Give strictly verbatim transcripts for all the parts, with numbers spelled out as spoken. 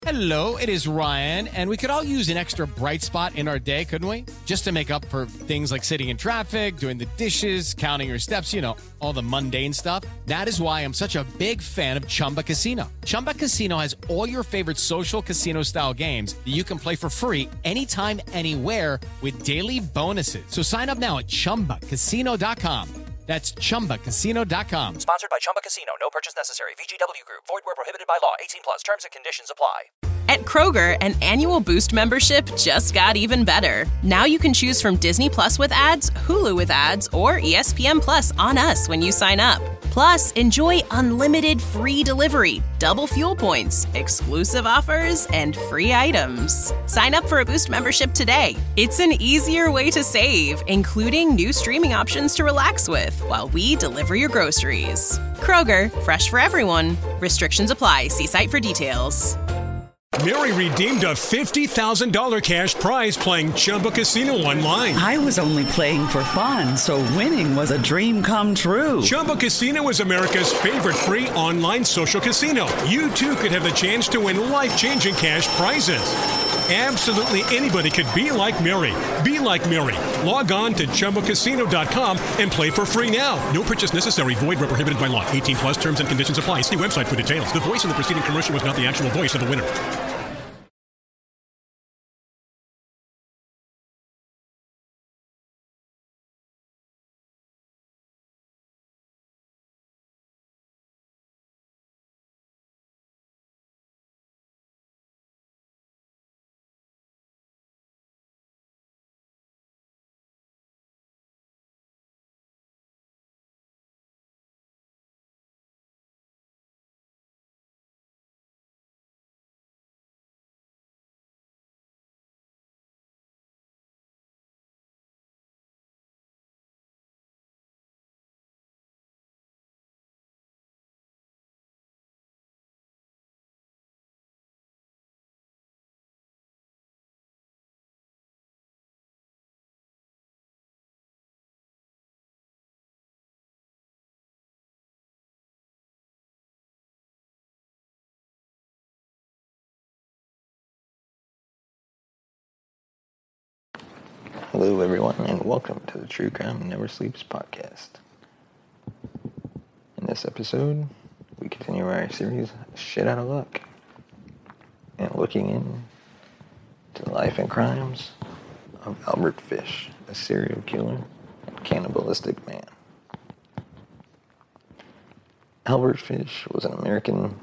Hello, it is Ryan, and we could all use an extra bright spot in our day, couldn't we? Just to make up for things like sitting in traffic, doing the dishes, counting your steps, you know, all the mundane stuff. That is why I'm such a big fan of Chumba Casino. Chumba Casino has all your favorite social casino-style games that you can play for free anytime, anywhere with daily bonuses. So sign up now at chumba casino dot com. That's chumba casino dot com. Sponsored by Chumba Casino. No purchase necessary. V G W Group. Void where prohibited by law. eighteen plus. Terms and conditions apply. At Kroger, an annual Boost membership just got even better. Now you can choose from Disney Plus with ads, Hulu with ads, or E S P N Plus on us when you sign up. Plus, enjoy unlimited free delivery, double fuel points, exclusive offers, and free items. Sign up for a Boost membership today. It's an easier way to save, including new streaming options to relax with while we deliver your groceries. Kroger, fresh for everyone. Restrictions apply. See site for details. Mary redeemed a fifty thousand dollars cash prize playing Chumba Casino online. I was only playing for fun, so winning was a dream come true. Chumba Casino is America's favorite free online social casino. You, too, could have the chance to win life-changing cash prizes. Absolutely anybody could be like Mary. Be like Mary. Log on to chumba casino dot com and play for free now. No purchase necessary. Void where prohibited by law. eighteen plus terms and conditions apply. See website for details. The voice in the preceding commercial was not the actual voice of the winner. Hello, everyone, and welcome to the True Crime Never Sleeps podcast. In this episode, we continue our series, Shit Out of Luck, and looking into the life and crimes of Albert Fish, a serial killer and cannibalistic man. Albert Fish was an American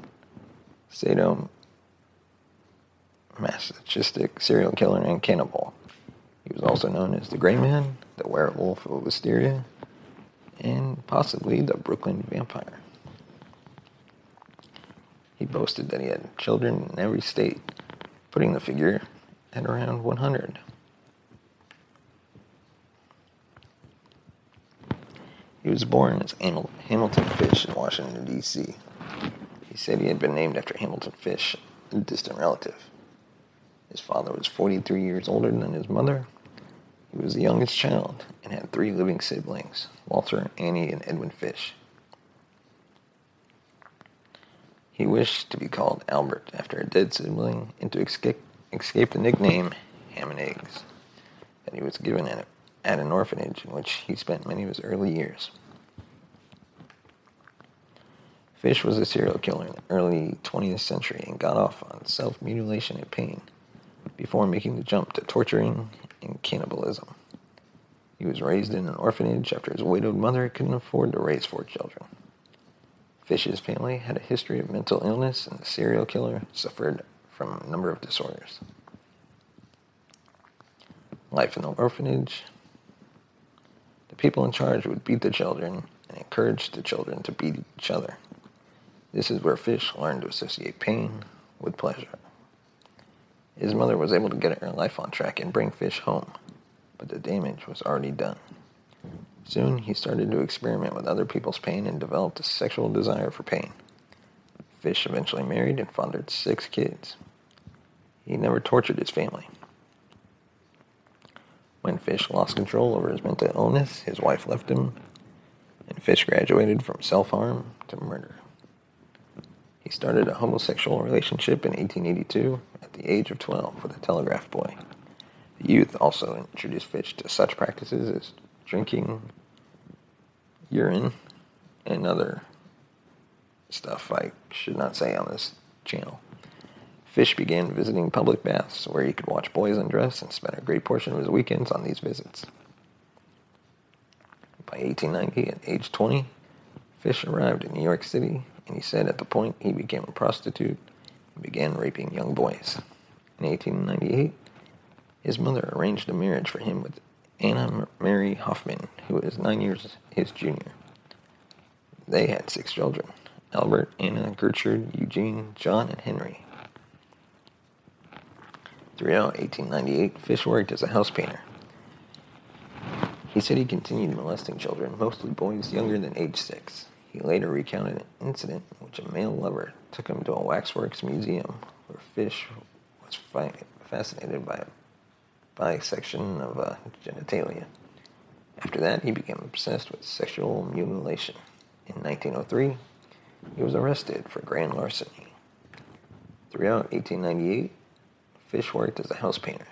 sadomasochistic serial killer and cannibal. He was also known as the Gray Man, the Werewolf of Wisteria, and possibly the Brooklyn Vampire. He boasted that he had children in every state, putting the figure at around one hundred. He was born as Hamilton Fish in Washington, D C He said he had been named after Hamilton Fish, a distant relative. His father was forty-three years older than his mother. He was the youngest child and had three living siblings, Walter, Annie, and Edwin Fish. He wished to be called Albert after a dead sibling and to escape, escape the nickname Ham and Eggs that he was given at, at an orphanage in which he spent many of his early years. Fish was a serial killer in the early twentieth century and got off on self-mutilation and pain before making the jump to torturing and cannibalism. He was raised in an orphanage after his widowed mother couldn't afford to raise four children. Fish's family had a history of mental illness, and the serial killer suffered from a number of disorders. Life in the orphanage. The people in charge would beat the children and encourage the children to beat each other. This is where Fish learned to associate pain with pleasure. His mother was able to get her life on track and bring Fish home, but the damage was already done. Soon, he started to experiment with other people's pain and developed a sexual desire for pain. Fish eventually married and fathered six kids. He never tortured his family. When Fish lost control over his mental illness, his wife left him, and Fish graduated from self-harm to murder. He started a homosexual relationship in eighteen eighty-two at the age of twelve with a telegraph boy. The youth also introduced Fish to such practices as drinking urine and other stuff I should not say on this channel. Fish began visiting public baths where he could watch boys undress and spent a great portion of his weekends on these visits. By eighteen ninety, at age twenty, Fish arrived in New York City, and he said at the point he became a prostitute and began raping young boys. In eighteen ninety-eight, his mother arranged a marriage for him with Anna Mary Hoffman, who was nine years his junior. They had six children: Albert, Anna, Gertrude, Eugene, John, and Henry. Throughout eighteen ninety-eight, Fish worked as a house painter. He said he continued molesting children, mostly boys younger than age six. He later recounted an incident in which a male lover took him to a waxworks museum where Fish was fi- fascinated by a bisection of uh, genitalia. After that, he became obsessed with sexual mutilation. In nineteen oh three, he was arrested for grand larceny. Throughout eighteen ninety-eight, Fish worked as a house painter.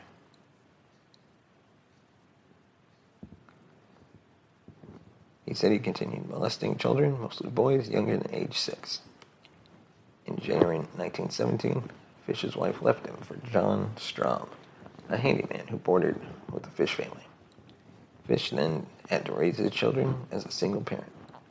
He said he continued molesting children, mostly boys younger than age six. In January nineteen seventeen, Fish's wife left him for John Straub, a handyman who boarded with the Fish family. Fish then had to raise his children as a single parent.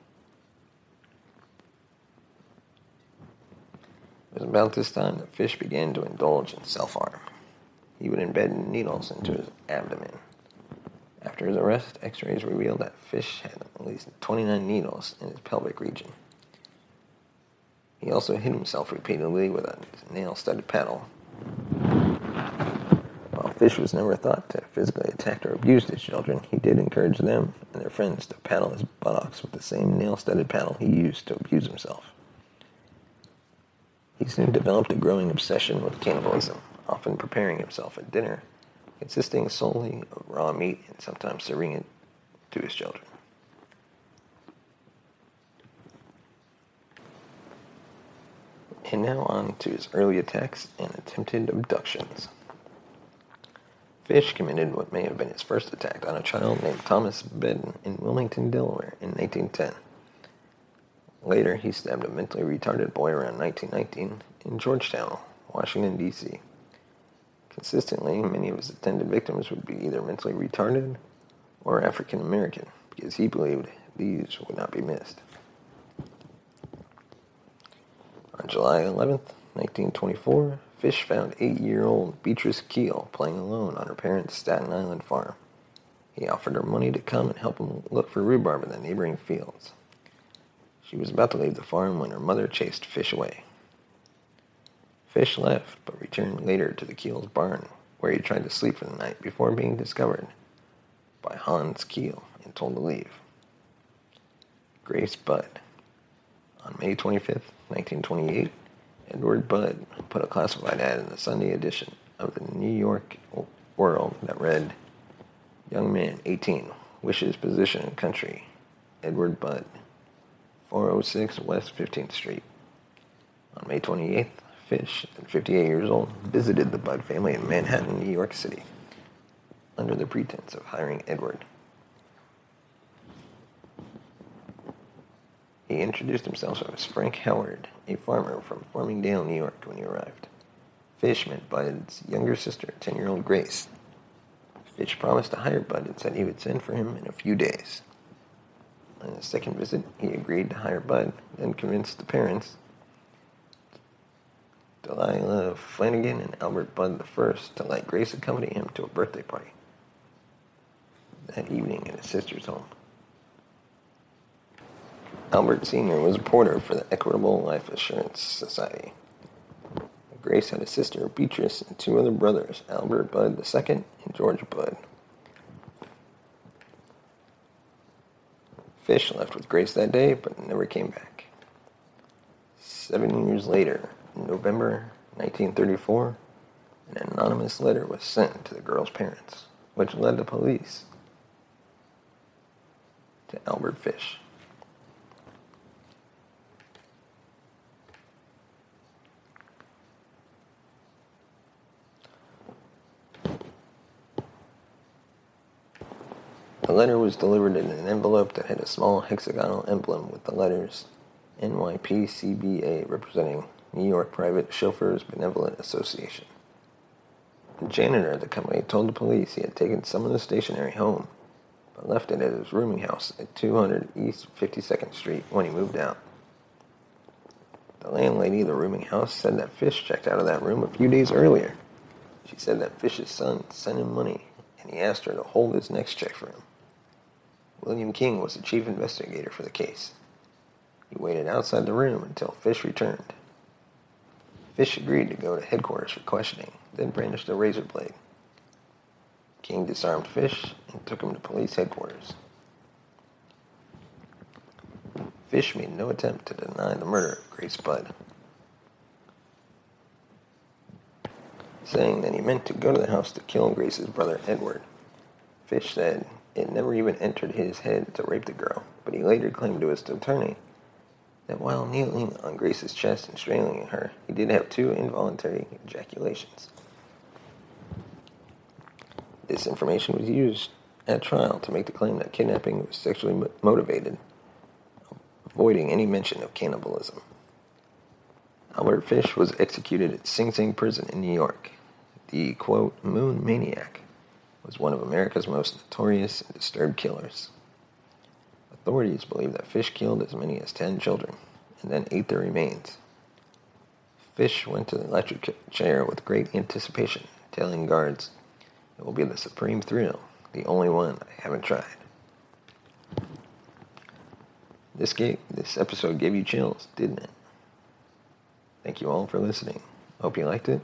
It was about this time that Fish began to indulge in self-harm. He would embed needles into his abdomen. After his arrest, x-rays revealed that Fish had at least twenty-nine needles in his pelvic region. He also hit himself repeatedly with a nail-studded paddle. While Fish was never thought to physically attack or abuse his children, he did encourage them and their friends to paddle his buttocks with the same nail-studded paddle he used to abuse himself. He soon developed a growing obsession with cannibalism, often preparing himself a dinner consisting solely of raw meat and sometimes serving it to his children. And now on to his early attacks and attempted abductions. Fish committed what may have been his first attack on a child named Thomas Bedden in Wilmington, Delaware in nineteen ten. Later, he stabbed a mentally retarded boy around nineteen nineteen in Georgetown, Washington, D C Consistently, many of his attended victims would be either mentally retarded or African American, because he believed these would not be missed. On July eleventh, nineteen twenty-four, Fish found eight-year-old Beatrice Keel playing alone on her parents' Staten Island farm. He offered her money to come and help him look for rhubarb in the neighboring fields. She was about to leave the farm when her mother chased Fish away. Fish left, but returned later to the Keel's barn, where he tried to sleep for the night before being discovered by Hans Keel and told to leave. Grace Budd. On May twenty-fifth, nineteen twenty-eight, Edward Budd put a classified ad in the Sunday edition of the New York World that read, "Young man, eighteen, wishes position in country. Edward Budd, four oh six West fifteenth Street." On May twenty-eighth, Fish, at fifty-eight years old, visited the Budd family in Manhattan, New York City, under the pretense of hiring Edward. He introduced himself as Frank Howard, a farmer from Farmingdale, New York, when he arrived. Fish met Budd's younger sister, ten-year-old Grace. Fish promised to hire Budd and said he would send for him in a few days. On his second visit, he agreed to hire Budd, then convinced the parents, Delilah Flanagan and Albert Budd the First, to let Grace accompany him to a birthday party that evening at his sister's home. Albert Senior was a porter for the Equitable Life Assurance Society. Grace had a sister, Beatrice, and two other brothers, Albert Budd the Second and George Budd. Fish left with Grace that day, but never came back. Seven years later, in November nineteen thirty-four, an anonymous letter was sent to the girl's parents, which led the police to Albert Fish. The letter was delivered in an envelope that had a small hexagonal emblem with the letters N Y P C B A, representing New York Private Chauffeurs Benevolent Association. The janitor of the company told the police he had taken some of the stationery home, but left it at his rooming house at two hundred East fifty-second Street when he moved out. The landlady of the rooming house said that Fish checked out of that room a few days earlier. She said that Fish's son sent him money, and he asked her to hold his next check for him. William King was the chief investigator for the case. He waited outside the room until Fish returned. Fish agreed to go to headquarters for questioning, then brandished a razor blade. King disarmed Fish and took him to police headquarters. Fish made no attempt to deny the murder of Grace Budd, saying that he meant to go to the house to kill Grace's brother Edward. Fish said it never even entered his head to rape the girl, but he later claimed to his attorney that while kneeling on Grace's chest and strangling her, he did have two involuntary ejaculations. This information was used at trial to make the claim that kidnapping was sexually motivated, avoiding any mention of cannibalism. Albert Fish was executed at Sing Sing Prison in New York. The, quote, Moon Maniac was one of America's most notorious and disturbed killers. Authorities believe that Fish killed as many as ten children and then ate their remains. Fish went to the electric chair with great anticipation, telling guards, "It will be the supreme thrill, the only one I haven't tried." This gave, this episode gave you chills, didn't it? Thank you all for listening. Hope you liked it.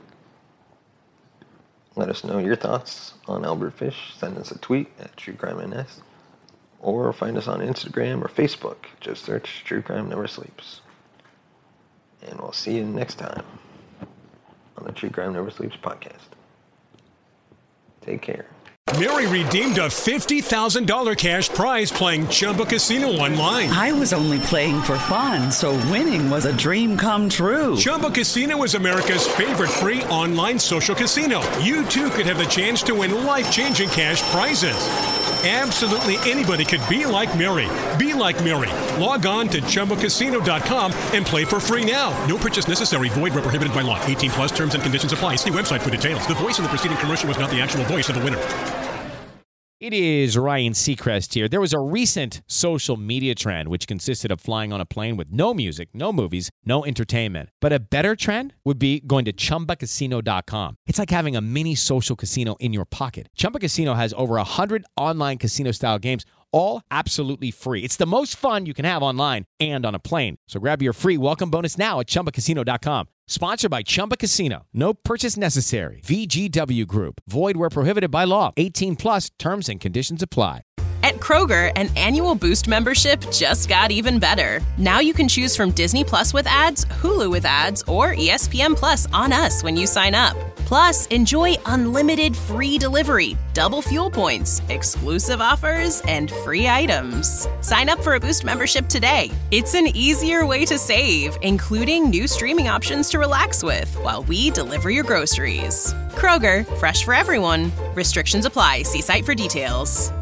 Let us know your thoughts on Albert Fish. Send us a tweet at True Crime N S, or find us on Instagram or Facebook. Just search True Crime Never Sleeps. And we'll see you next time on the True Crime Never Sleeps podcast. Take care. Mary redeemed a fifty thousand dollars cash prize playing Chumba Casino online. I was only playing for fun, so winning was a dream come true. Chumba Casino is America's favorite free online social casino. You too could have the chance to win life-changing cash prizes. Absolutely anybody could be like Mary. Be like Mary. Log on to Chumba Casino dot com and play for free now. No purchase necessary. Void where prohibited by law. eighteen plus terms and conditions apply. See website for details. The voice in the preceding commercial was not the actual voice of the winner. It is Ryan Seacrest here. There was a recent social media trend which consisted of flying on a plane with no music, no movies, no entertainment. But a better trend would be going to Chumba Casino dot com. It's like having a mini social casino in your pocket. Chumba Casino has over one hundred online casino-style games, all absolutely free. It's the most fun you can have online and on a plane. So grab your free welcome bonus now at Chumba Casino dot com. Sponsored by Chumba Casino. No purchase necessary. V G W Group. Void where prohibited by law. eighteen plus terms and conditions apply. At Kroger, an annual Boost membership just got even better. Now you can choose from Disney Plus with ads, Hulu with ads, or E S P N Plus on us when you sign up. Plus, enjoy unlimited free delivery, double fuel points, exclusive offers, and free items. Sign up for a Boost membership today. It's an easier way to save, including new streaming options to relax with while we deliver your groceries. Kroger, fresh for everyone. Restrictions apply. See site for details.